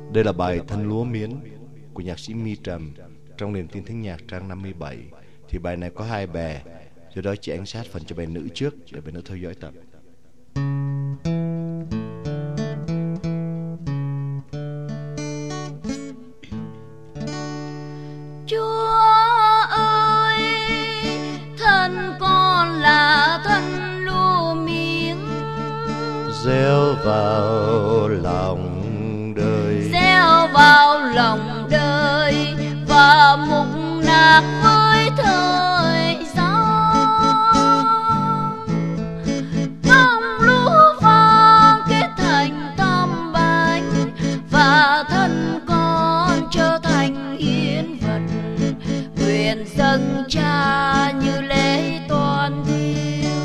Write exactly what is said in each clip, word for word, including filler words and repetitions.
Đây là bài Thân Lúa Miến của nhạc sĩ My Trầm trong nền tin thính nhạc trang năm mươi bảy. Thì bài này có hai bè, do đó chị Ánh sát phần cho bài nữ trước để bài nữ theo dõi tập. Chúa ơi, thân con là thân lúa miếng, gieo vào lòng đời, gieo vào lòng đời và mục nát với thời gian. Bông lúa vàng kết thành tam bánh và thân con trở thành hiến vật, nguyện dâng Cha như lễ toàn thiêu.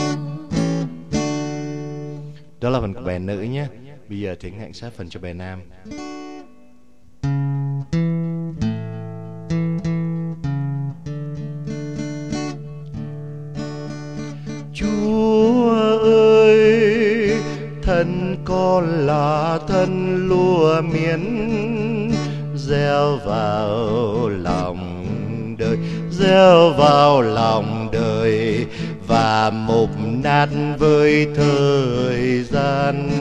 Đó là phần của bài nữ nhé. Bây giờ thì Hạnh sát phần cho bài nam. Chúa ơi, thân con là thân lúa miến, gieo vào lòng đời, gieo vào lòng đời và mục nát với thời gian.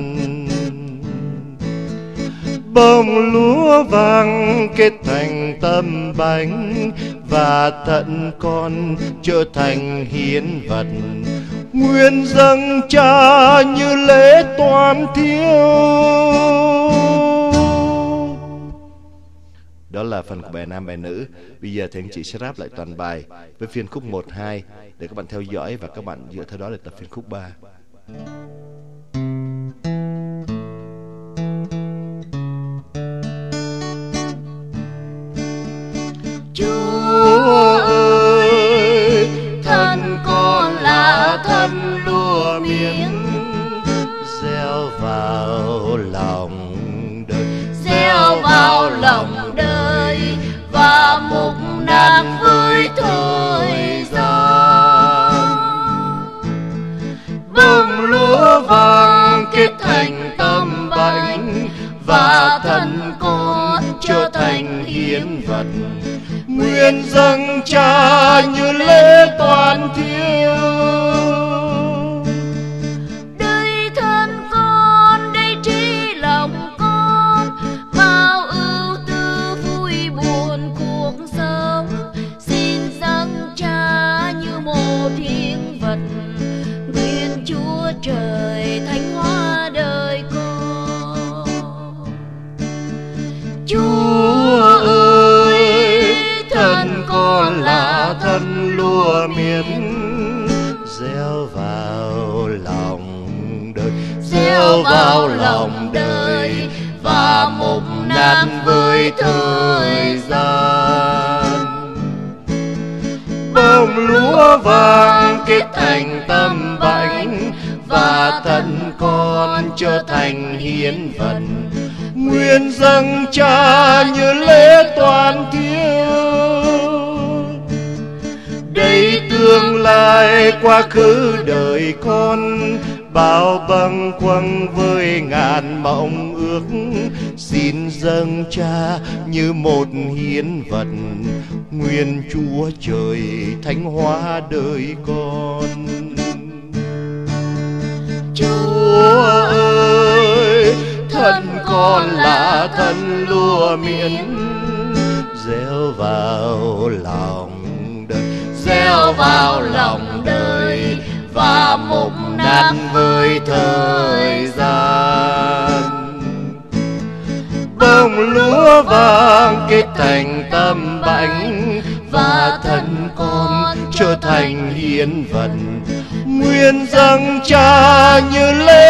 Bông lúa vàng kết thành tấm bánh và thận con trở thành hiến vật, nguyện dâng Cha như lễ toàn thiêu. Đó là phần của bài nam bài nữ. Bây giờ thì anh chị sẽ rap lại toàn bài với phiên khúc một hai để các bạn theo dõi và các bạn dựa theo đó để tập phiên khúc ba. Chúa ơi, thân con là thân lúa miếng, gieo vào lòng đời, gieo vào lòng đời và mục nát với thời gian. bông lúa vàng kết thành tấm bánh và thân con trở thành hiến vật, nguyện dâng Cha như lễ toàn thiêu. Đây thân con, đây trí lòng con, bao ưu tư vui buồn cuộc sống, xin dâng Cha như một hiến vật, nguyện Chúa Trời thánh hóa đời con. Chúa ơi, thân con là thân lúa miến, gieo vào lòng đời, gieo vào lòng đời và mục nát với thời gian. bông lúa vàng kết thành tấm bánh và thân con trở thành hiến vật, nguyện dâng Cha như lễ toàn thiêu. Đây tương lai quá khứ đời con, bao bâng khuâng với ngàn mộng ước, xin dâng Cha như một hiến vật, nguyện Chúa Trời thánh hóa đời con. Chúa ơi, thân con là thân lúa miến, gieo vào lòng đời, gieo vào lòng đời và mục nát với thời gian. bông lúa vàng kết thành tấm bánh và thân con trở thành hiến vật, nguyện dâng Cha như lễ